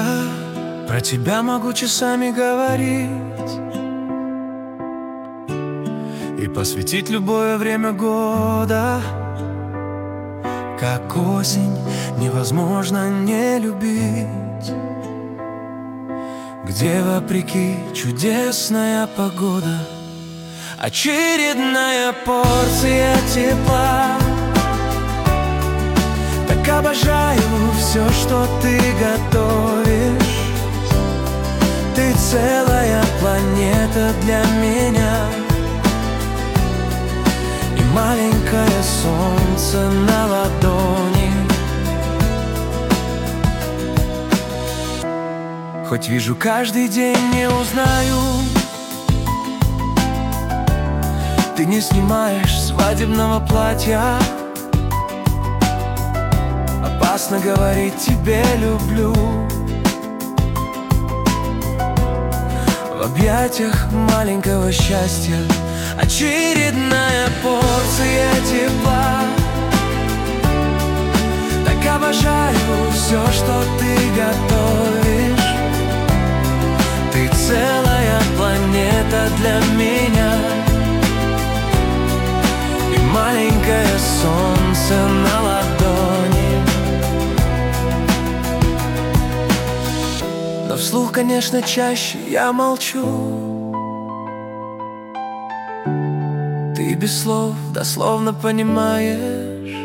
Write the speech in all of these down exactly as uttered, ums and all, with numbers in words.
Про тебя могу часами говорить и посвятить любое время года. Как осень, невозможно не любить, где вопреки чудесная погода. Очередная порция тепла. Так обожаю все, что ты готовишь. Ты целая планета для меня и маленькое солнце на ладони. Хоть вижу каждый день, не узнаю. Ты не снимаешь свадебного платья. Опасно говорить тебе люблю. В объятиях маленького счастья очередная порция тепла. Так обожаю все, что ты готовишь. Ты целая планета для меня и маленькое солнце на ладони. Но вслух, конечно, чаще я молчу. Ты без слов дословно понимаешь.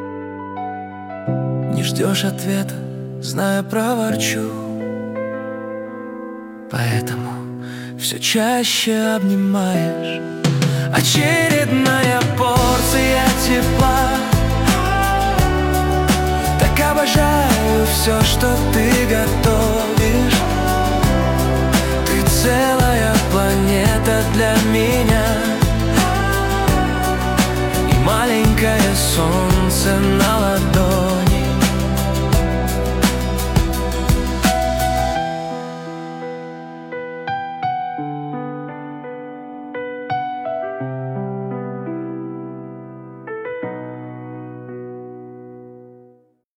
Не ждешь ответа, зная, проворчу. Поэтому все чаще обнимаешь. Очередная порция тепла. Так обожаю все, что